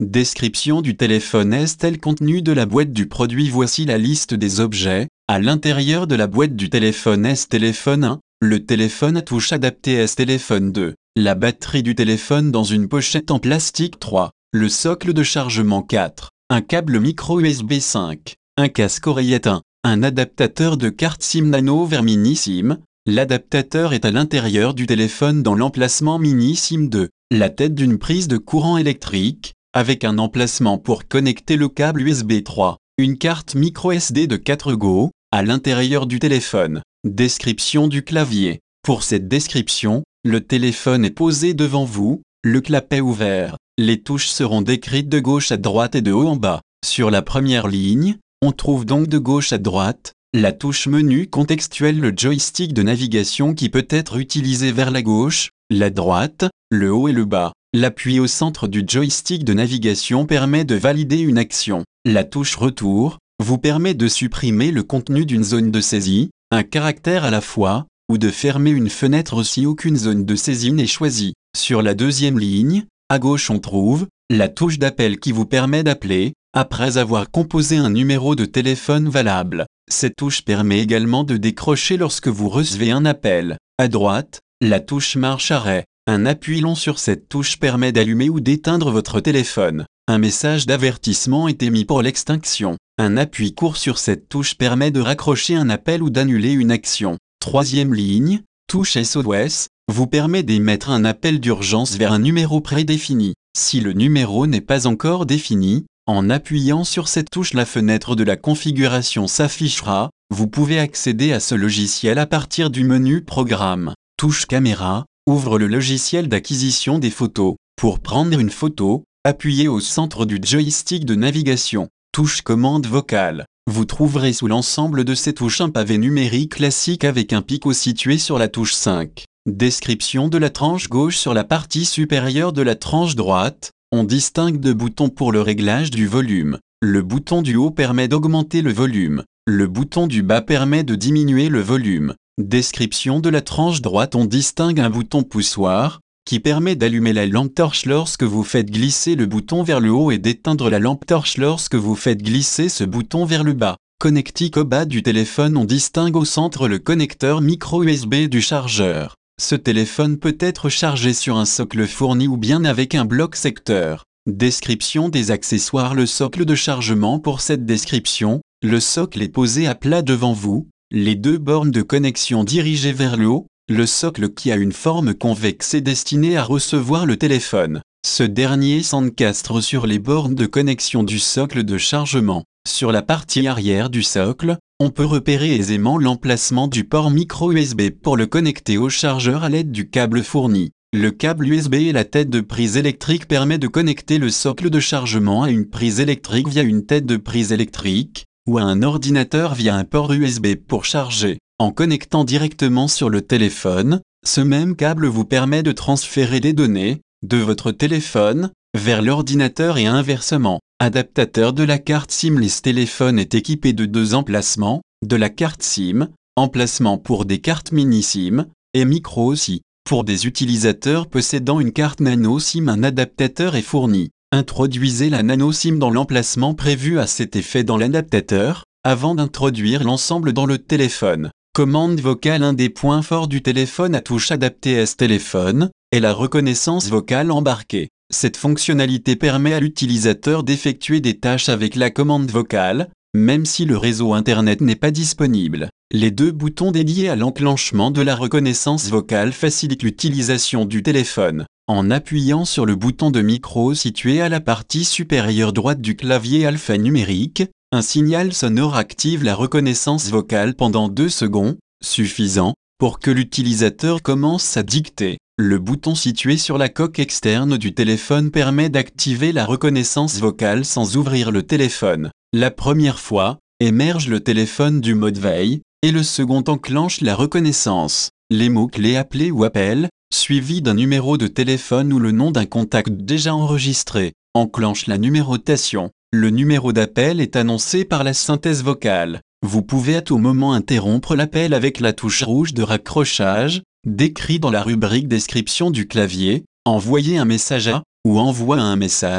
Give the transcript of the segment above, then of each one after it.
Description du téléphone est-elle contenu de la boîte du produit. Voici la liste des objets. À l'intérieur de la boîte du téléphone est téléphone 1, le téléphone à touche adapté est téléphone 2, la batterie du téléphone dans une pochette en plastique 3, le socle de chargement 4, un câble micro USB 5, un casque oreillette 1, un adaptateur de carte SIM nano vers mini SIM. L'adaptateur est à l'intérieur du téléphone dans l'emplacement mini SIM 2, la tête d'une prise de courant électrique, avec un emplacement pour connecter le câble USB 3, une carte micro SD de 4 Go, à l'intérieur du téléphone. Description du clavier. Pour cette description, le téléphone est posé devant vous, le clapet ouvert. Les touches seront décrites de gauche à droite et de haut en bas. Sur la première ligne, on trouve donc de gauche à droite, la touche menu contextuelle, le joystick de navigation qui peut être utilisé vers la gauche, la droite, le haut et le bas. L'appui au centre du joystick de navigation permet de valider une action. La touche retour vous permet de supprimer le contenu d'une zone de saisie, un caractère à la fois, ou de fermer une fenêtre si aucune zone de saisie n'est choisie. Sur la deuxième ligne, à gauche on trouve la touche d'appel qui vous permet d'appeler, après avoir composé un numéro de téléphone valable. Cette touche permet également de décrocher lorsque vous recevez un appel. À droite, la touche marche-arrêt. Un appui long sur cette touche permet d'allumer ou d'éteindre votre téléphone. Un message d'avertissement est émis pour l'extinction. Un appui court sur cette touche permet de raccrocher un appel ou d'annuler une action. Troisième ligne, touche SOS, vous permet d'émettre un appel d'urgence vers un numéro prédéfini. Si le numéro n'est pas encore défini, en appuyant sur cette touche, la fenêtre de la configuration s'affichera. Vous pouvez accéder à ce logiciel à partir du menu Programme. Touche caméra, ouvre le logiciel d'acquisition des photos. Pour prendre une photo, appuyez au centre du joystick de navigation. Touche commande vocale. Vous trouverez sous l'ensemble de ces touches un pavé numérique classique avec un picot situé sur la touche 5. Description de la tranche gauche. Sur la partie supérieure de la tranche droite, on distingue deux boutons pour le réglage du volume. Le bouton du haut permet d'augmenter le volume. Le bouton du bas permet de diminuer le volume. Description de la tranche droite. On distingue un bouton poussoir, qui permet d'allumer la lampe torche lorsque vous faites glisser le bouton vers le haut et d'éteindre la lampe torche lorsque vous faites glisser ce bouton vers le bas. Connectique au bas du téléphone. On distingue au centre le connecteur micro USB du chargeur. Ce téléphone peut être chargé sur un socle fourni ou bien avec un bloc secteur. Description des accessoires. Le socle de chargement. Pour cette description, le socle est posé à plat devant vous, les deux bornes de connexion dirigées vers le haut, le socle qui a une forme convexe est destiné à recevoir le téléphone. Ce dernier s'encastre sur les bornes de connexion du socle de chargement. Sur la partie arrière du socle, on peut repérer aisément l'emplacement du port micro USB pour le connecter au chargeur à l'aide du câble fourni. Le câble USB et la tête de prise électrique permet de connecter le socle de chargement à une prise électrique via une tête de prise électrique, ou à un ordinateur via un port USB pour charger. En connectant directement sur le téléphone, ce même câble vous permet de transférer des données de votre téléphone vers l'ordinateur et inversement. Adaptateur de la carte SIM. Le téléphone est équipé de deux emplacements, de la carte SIM, emplacement pour des cartes mini SIM, et micro SIM. Pour des utilisateurs possédant une carte nano SIM, un adaptateur est fourni. Introduisez la nano SIM dans l'emplacement prévu à cet effet dans l'adaptateur, avant d'introduire l'ensemble dans le téléphone. Commande vocale. Un des points forts du téléphone à touche adapté est téléphone, est la reconnaissance vocale embarquée. Cette fonctionnalité permet à l'utilisateur d'effectuer des tâches avec la commande vocale, même si le réseau Internet n'est pas disponible. Les deux boutons dédiés à l'enclenchement de la reconnaissance vocale facilitent l'utilisation du téléphone. En appuyant sur le bouton de micro situé à la partie supérieure droite du clavier alphanumérique, un signal sonore active la reconnaissance vocale pendant 2 secondes, suffisant pour que l'utilisateur commence à dicter. Le bouton situé sur la coque externe du téléphone permet d'activer la reconnaissance vocale sans ouvrir le téléphone. La première fois, émerge le téléphone du mode veille, et le second enclenche la reconnaissance. Les mots-clés appelés ou appels, suivis d'un numéro de téléphone ou le nom d'un contact déjà enregistré, enclenchent la numérotation. Le numéro d'appel est annoncé par la synthèse vocale. Vous pouvez à tout moment interrompre l'appel avec la touche rouge de raccrochage, décrit dans la rubrique description du clavier, envoyer un message à, ou envoie un message,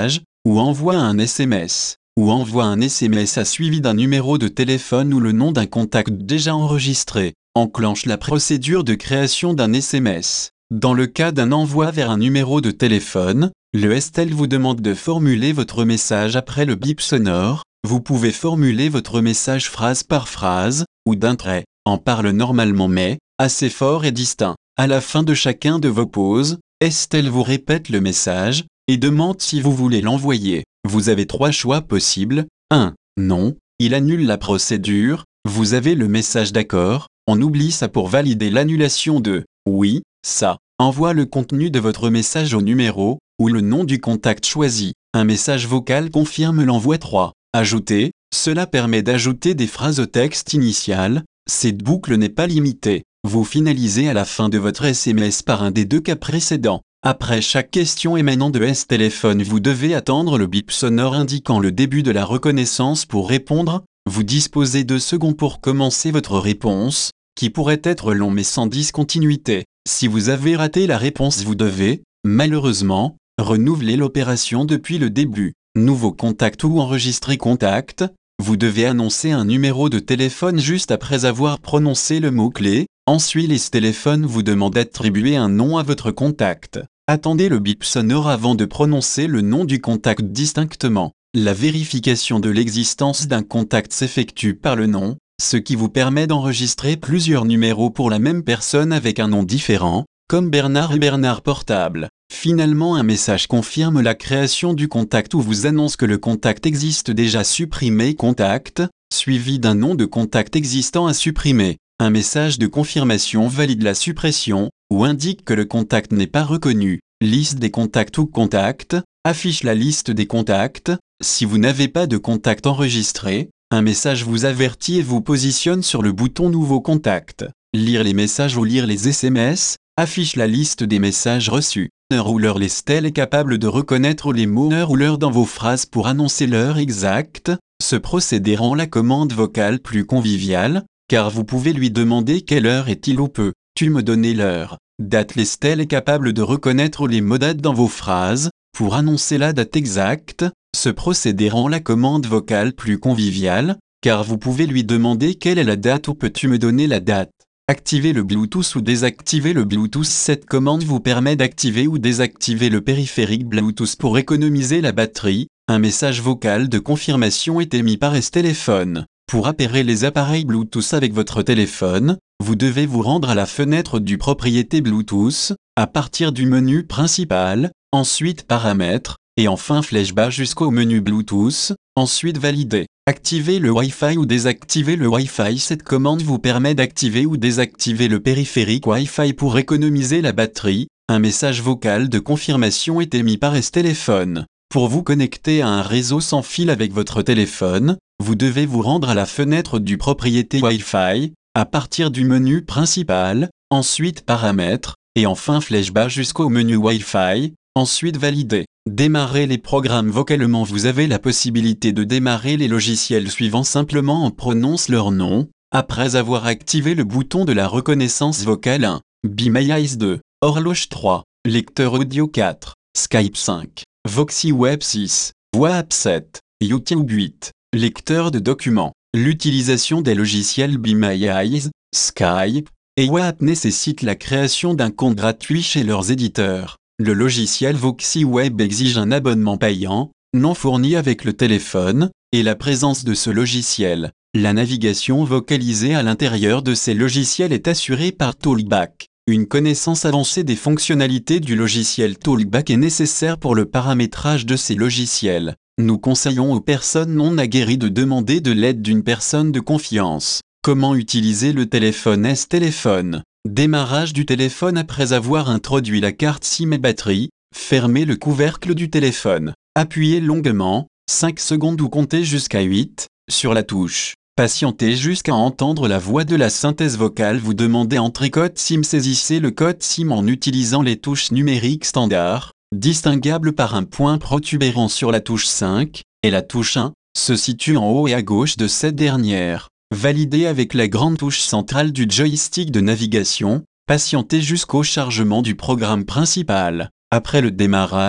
ou envoie un SMS, ou envoie un SMS suivi d'un numéro de téléphone ou le nom d'un contact déjà enregistré, enclenche la procédure de création d'un SMS. Dans le cas d'un envoi vers un numéro de téléphone, le STEL vous demande de formuler votre message après le bip sonore. Vous pouvez formuler votre message phrase par phrase, ou d'un trait, en parle normalement mais, assez fort et distinct. À la fin de chacun de vos pauses, STEL vous répète le message, et demande si vous voulez l'envoyer. Vous avez 3 choix possibles. 1. Non, il annule la procédure. Vous avez le message d'accord, on oublie ça pour valider l'annulation de oui, ça. Envoie le contenu de votre message au numéro, ou le nom du contact choisi. Un message vocal confirme l'envoi. 3. Ajouter, cela permet d'ajouter des phrases au texte initial. Cette boucle n'est pas limitée. Vous finalisez à la fin de votre SMS par un des 2 cas précédents. Après chaque question émanant de S-Téléphone, vous devez attendre le bip sonore indiquant le début de la reconnaissance pour répondre. Vous disposez 2 secondes pour commencer votre réponse, qui pourrait être long mais sans discontinuité. Si vous avez raté la réponse, vous devez, malheureusement, renouveler l'opération depuis le début. Nouveau contact ou enregistrer contact. Vous devez annoncer un numéro de téléphone juste après avoir prononcé le mot-clé. Ensuite, les téléphones vous demandent d'attribuer un nom à votre contact. Attendez le bip sonore avant de prononcer le nom du contact distinctement. La vérification de l'existence d'un contact s'effectue par le nom, ce qui vous permet d'enregistrer plusieurs numéros pour la même personne avec un nom différent, comme Bernard et Bernard Portable. Finalement, un message confirme la création du contact ou vous annonce que le contact existe déjà. Supprimer contact, suivi d'un nom de contact existant à supprimer. Un message de confirmation valide la suppression, ou indique que le contact n'est pas reconnu. Liste des contacts ou contacts, affiche la liste des contacts. Si vous n'avez pas de contact enregistré, un message vous avertit et vous positionne sur le bouton Nouveau contact. Lire les messages ou lire les SMS, affiche la liste des messages reçus. Heure ou l'heure, les STEL est capable de reconnaître les mots heure ou l'heure dans vos phrases pour annoncer l'heure exacte. Ce procédé rend la commande vocale plus conviviale, car vous pouvez lui demander quelle heure est-il ou peux-tu me donner l'heure. Date, les STEL est capable de reconnaître les mots date dans vos phrases, pour annoncer la date exacte. Ce procédé rend la commande vocale plus conviviale, car vous pouvez lui demander quelle est la date ou peux-tu me donner la date. Activer le Bluetooth ou désactiver le Bluetooth. Cette commande vous permet d'activer ou désactiver le périphérique Bluetooth pour économiser la batterie. Un message vocal de confirmation est émis par S-Téléphone. Pour appairer les appareils Bluetooth avec votre téléphone, vous devez vous rendre à la fenêtre du propriété Bluetooth, à partir du menu principal, ensuite Paramètres, et enfin flèche bas jusqu'au menu Bluetooth, ensuite Valider. Activer le Wi-Fi ou désactiver le Wi-Fi. Cette commande vous permet d'activer ou désactiver le périphérique Wi-Fi pour économiser la batterie. Un message vocal de confirmation est émis par S-Téléphone. Pour vous connecter à un réseau sans fil avec votre téléphone, vous devez vous rendre à la fenêtre du propriété Wi-Fi, à partir du menu principal, ensuite Paramètres, et enfin flèche bas jusqu'au menu Wi-Fi, ensuite Valider. Démarrer les programmes vocalement. Vous avez la possibilité de démarrer les logiciels suivants simplement en prononçant leur nom, après avoir activé le bouton de la reconnaissance vocale 1, Be My Eyes 2, Horloge 3, Lecteur audio 4, Skype 5, Voxy Web 6, WhatsApp 7, YouTube 8, Lecteur de documents. L'utilisation des logiciels Be My Eyes, Skype et WhatsApp nécessite la création d'un compte gratuit chez leurs éditeurs. Le logiciel Voxy Web exige un abonnement payant, non fourni avec le téléphone, et la présence de ce logiciel. La navigation vocalisée à l'intérieur de ces logiciels est assurée par Talkback. Une connaissance avancée des fonctionnalités du logiciel Talkback est nécessaire pour le paramétrage de ces logiciels. Nous conseillons aux personnes non aguerries de demander de l'aide d'une personne de confiance. Comment utiliser le téléphone S-Téléphone? Démarrage du téléphone après avoir introduit la carte SIM et batterie. Fermez le couvercle du téléphone. Appuyez longuement, 5 secondes ou comptez jusqu'à 8, sur la touche. Patientez jusqu'à entendre la voix de la synthèse vocale vous demander entrer code SIM. Saisissez le code SIM en utilisant les touches numériques standards, distinguables par un point protubérant sur la touche 5, et la touche 1, se situe en haut et à gauche de cette dernière. Validez avec la grande touche centrale du joystick de navigation. Patientez jusqu'au chargement du programme principal. Après le démarrage,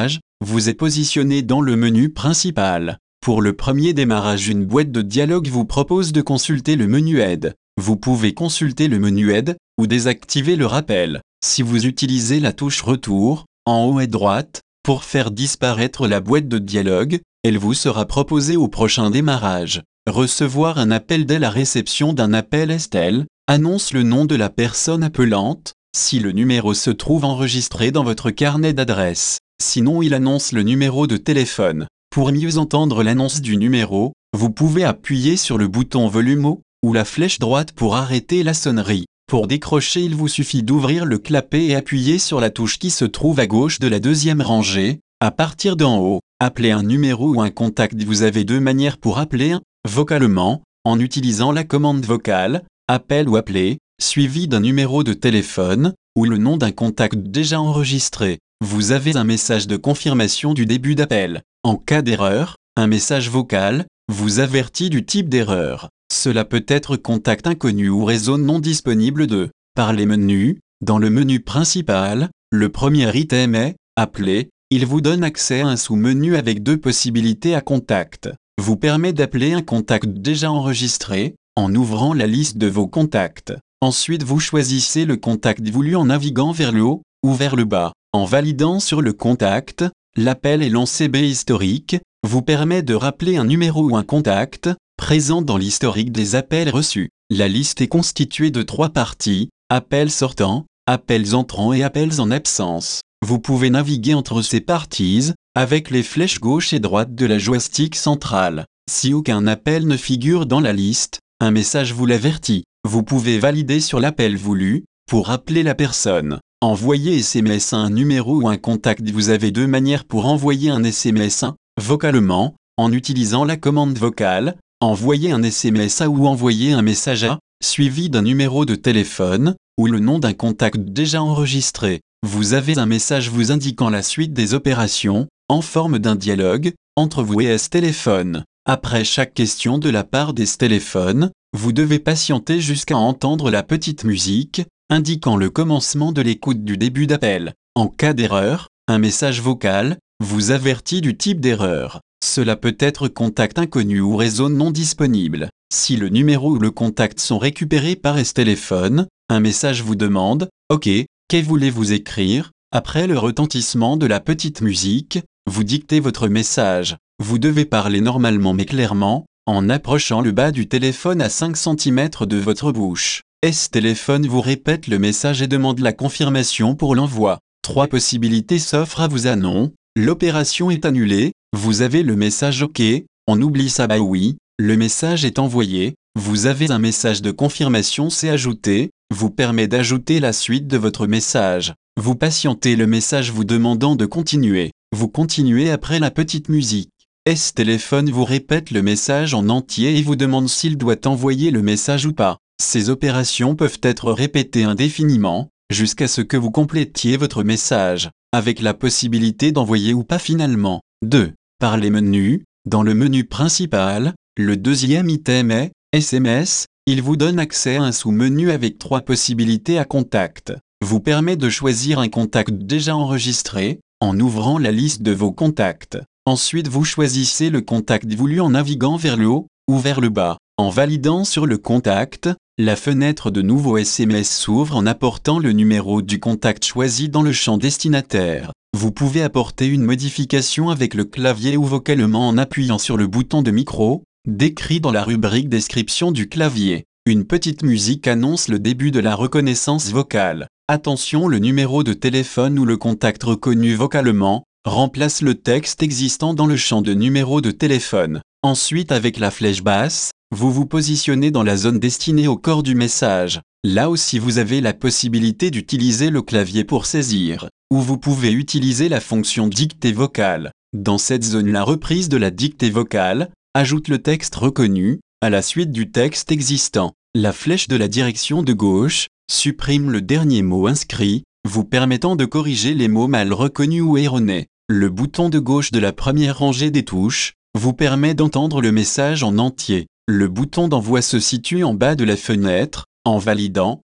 vous êtes positionné dans le menu principal. Pour le premier démarrage, une boîte de dialogue vous propose de consulter le menu aide. Vous pouvez consulter le menu aide ou désactiver le rappel. Si vous utilisez la touche retour, en haut à droite, pour faire disparaître la boîte de dialogue, elle vous sera proposée au prochain démarrage. Recevoir un appel dès la réception d'un appel Estelle annonce le nom de la personne appelante, si le numéro se trouve enregistré dans votre carnet d'adresses. Sinon, il annonce le numéro de téléphone. Pour mieux entendre l'annonce du numéro, vous pouvez appuyer sur le bouton volume haut ou la flèche droite pour arrêter la sonnerie. Pour décrocher, il vous suffit d'ouvrir le clapet et appuyer sur la touche qui se trouve à gauche de la deuxième rangée. À partir d'en haut, appeler un numéro ou un contact. Vous avez deux manières pour appeler vocalement, en utilisant la commande vocale, appel ou appeler, suivi d'un numéro de téléphone, ou le nom d'un contact déjà enregistré. Vous avez un message de confirmation du début d'appel. En cas d'erreur, un message vocal vous avertit du type d'erreur. Cela peut être contact inconnu ou réseau non disponible de. Par les menus, dans le menu principal, le premier item est « Appeler ». Il vous donne accès à un sous-menu avec deux possibilités à contact. Vous permet d'appeler un contact déjà enregistré, en ouvrant la liste de vos contacts. Ensuite, vous choisissez le contact voulu en naviguant vers le haut ou vers le bas. En validant sur le contact, l'appel et l'ANCB historique vous permet de rappeler un numéro ou un contact présent dans l'historique des appels reçus. La liste est constituée de 3 parties, appels sortants, appels entrants et appels en absence. Vous pouvez naviguer entre ces parties avec les flèches gauche et droite de la joystick centrale. Si aucun appel ne figure dans la liste, un message vous l'avertit. Vous pouvez valider sur l'appel voulu pour appeler la personne. Envoyer SMS à un numéro ou un contact. Vous avez deux manières pour envoyer un SMS vocalement, en utilisant la commande vocale, envoyer un SMS à ou envoyer un message à, suivi d'un numéro de téléphone, ou le nom d'un contact déjà enregistré. Vous avez un message vous indiquant la suite des opérations, en forme d'un dialogue, entre vous et S-Téléphone. Après chaque question de la part des S-Téléphone, vous devez patienter jusqu'à entendre la petite musique, indiquant le commencement de l'écoute du début d'appel. En cas d'erreur, un message vocal vous avertit du type d'erreur. Cela peut être contact inconnu ou réseau non disponible. Si le numéro ou le contact sont récupérés par S-Téléphone, un message vous demande « Ok, que voulez-vous écrire ?» Après le retentissement de la petite musique, vous dictez votre message. Vous devez parler normalement mais clairement, en approchant le bas du téléphone à 5 cm de votre bouche. S-Téléphone vous répète le message et demande la confirmation pour l'envoi. 3 possibilités s'offrent à vous. Non, l'opération est annulée, vous avez le message OK, on oublie ça. Bah oui, le message est envoyé, vous avez un message de confirmation c'est ajouté, vous permet d'ajouter la suite de votre message. Vous patientez le message vous demandant de continuer. Vous continuez après la petite musique. S-Téléphone vous répète le message en entier et vous demande s'il doit envoyer le message ou pas. Ces opérations peuvent être répétées indéfiniment, jusqu'à ce que vous complétiez votre message, avec la possibilité d'envoyer ou pas finalement. 2. Par les menus, dans le menu principal, le deuxième item est SMS, il vous donne accès à un sous-menu avec 3 possibilités à contact. Vous permet de choisir un contact déjà enregistré, en ouvrant la liste de vos contacts. Ensuite, vous choisissez le contact voulu en naviguant vers le haut ou vers le bas. En validant sur le contact, la fenêtre de nouveau SMS s'ouvre en apportant le numéro du contact choisi dans le champ destinataire. Vous pouvez apporter une modification avec le clavier ou vocalement en appuyant sur le bouton de micro, décrit dans la rubrique description du clavier. Une petite musique annonce le début de la reconnaissance vocale. Attention, le numéro de téléphone ou le contact reconnu vocalement remplace le texte existant dans le champ de numéro de téléphone. Ensuite, avec la flèche basse, vous vous positionnez dans la zone destinée au corps du message. Là aussi, vous avez la possibilité d'utiliser le clavier pour saisir, ou vous pouvez utiliser la fonction dictée vocale. Dans cette zone, la reprise de la dictée vocale ajoute le texte reconnu à la suite du texte existant. La flèche de la direction de gauche supprime le dernier mot inscrit, vous permettant de corriger les mots mal reconnus ou erronés. Le bouton de gauche de la première rangée des touches vous permet d'entendre le message en entier. Le bouton d'envoi se situe en bas de la fenêtre. En validant,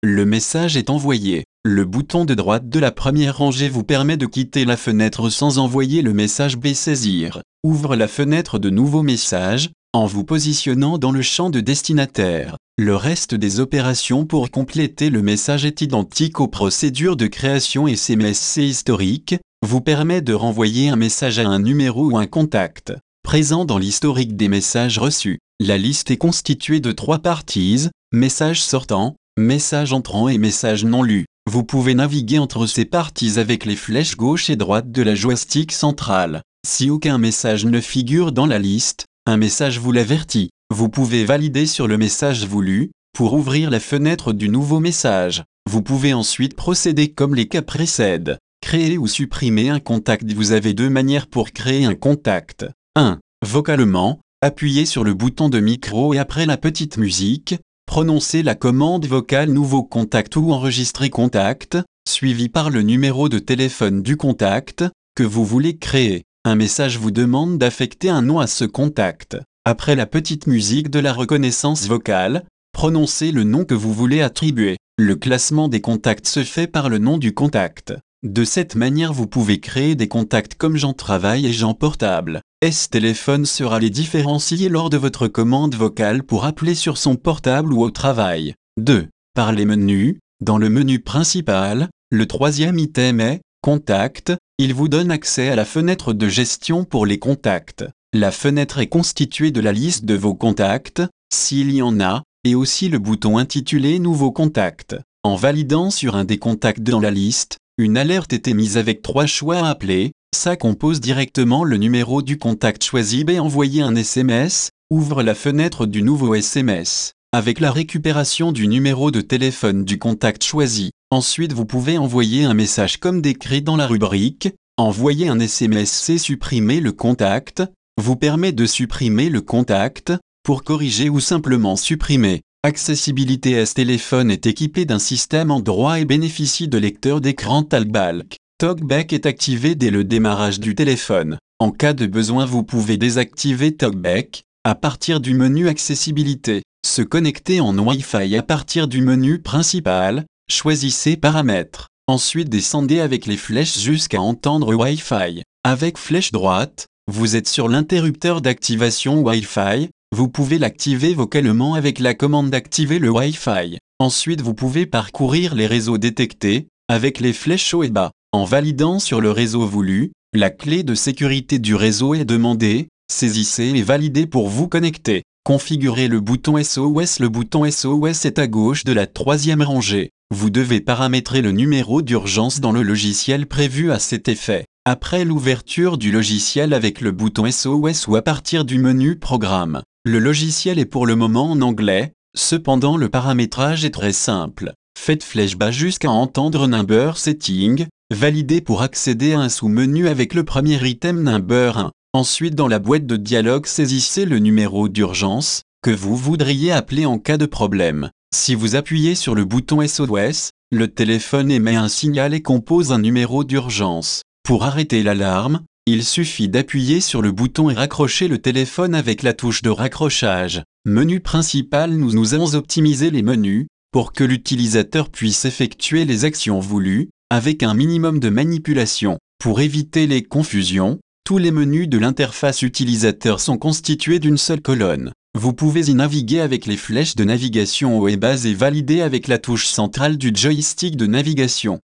Le message est envoyé. Le bouton de droite de la première rangée vous permet de quitter la fenêtre sans envoyer le message B. Saisir ouvre la fenêtre de nouveaux messages, en vous positionnant dans le champ de destinataire. Le reste des opérations pour compléter le message est identique aux procédures de création SMS. C historique vous permet de renvoyer un message à un numéro ou un contact présent dans l'historique des messages reçus. La liste est constituée de 3 parties, message sortant, message entrant et message non lu. Vous pouvez naviguer entre ces parties avec les flèches gauche et droite de la joystick centrale. Si aucun message ne figure dans la liste, un message vous l'avertit. Vous pouvez valider sur le message voulu, pour ouvrir la fenêtre du nouveau message. Vous pouvez ensuite procéder comme les cas précèdent. Créer ou supprimer un contact. Vous avez 2 manières pour créer un contact. 1. Vocalement, appuyez sur le bouton de micro et après la petite musique, prononcez la commande vocale nouveau contact ou enregistrer contact, suivi par le numéro de téléphone du contact que vous voulez créer. Un message vous demande d'affecter un nom à ce contact. Après la petite musique de la reconnaissance vocale, prononcez le nom que vous voulez attribuer. Le classement des contacts se fait par le nom du contact. De cette manière vous pouvez créer des contacts comme Jean Travail et Jean Portable. Ce téléphone sera les différencier lors de votre commande vocale pour appeler sur son portable ou au travail. 2. Par les menus. Dans le menu principal, le 3e item est « Contact ». Il vous donne accès à la fenêtre de gestion pour les contacts. La fenêtre est constituée de la liste de vos contacts, s'il y en a, et aussi le bouton intitulé « Nouveaux contacts ». En validant sur un des contacts dans la liste, une alerte est émise avec 3 choix à appeler. Ça compose directement le numéro du contact choisi. B. Envoyer un SMS, ouvre la fenêtre du nouveau SMS, avec la récupération du numéro de téléphone du contact choisi. Ensuite vous pouvez envoyer un message comme décrit dans la rubrique. Envoyer un SMS. C. Supprimer le contact, vous permet de supprimer le contact, pour corriger ou simplement supprimer. Accessibilité. Ce téléphone est équipé d'un système Android et bénéficie de lecteur d'écran Talkback. Talkback est activé dès le démarrage du téléphone. En cas de besoin vous pouvez désactiver Talkback, à partir du menu Accessibilité. Se connecter en Wi-Fi à partir du menu principal, choisissez Paramètres. Ensuite descendez avec les flèches jusqu'à entendre Wi-Fi. Avec flèche droite, vous êtes sur l'interrupteur d'activation Wi-Fi. Vous pouvez l'activer vocalement avec la commande d'activer le Wi-Fi. Ensuite vous pouvez parcourir les réseaux détectés, avec les flèches haut et bas. En validant sur le réseau voulu, la clé de sécurité du réseau est demandée. Saisissez et validez pour vous connecter. Configurez le bouton SOS. Le bouton SOS est à gauche de la 3e rangée. Vous devez paramétrer le numéro d'urgence dans le logiciel prévu à cet effet. Après l'ouverture du logiciel avec le bouton SOS ou à partir du menu Programme. Le logiciel est pour le moment en anglais, cependant le paramétrage est très simple. Faites flèche bas jusqu'à entendre Number Setting, validez pour accéder à un sous-menu avec le premier item Number 1. Ensuite dans la boîte de dialogue saisissez le numéro d'urgence, que vous voudriez appeler en cas de problème. Si vous appuyez sur le bouton SOS, le téléphone émet un signal et compose un numéro d'urgence. Pour arrêter l'alarme, il suffit d'appuyer sur le bouton et raccrocher le téléphone avec la touche de raccrochage. Menu principal. Nous avons optimisé les menus, pour que l'utilisateur puisse effectuer les actions voulues, avec un minimum de manipulation. Pour éviter les confusions, tous les menus de l'interface utilisateur sont constitués d'une seule colonne. Vous pouvez y naviguer avec les flèches de navigation haut et bas et valider avec la touche centrale du joystick de navigation.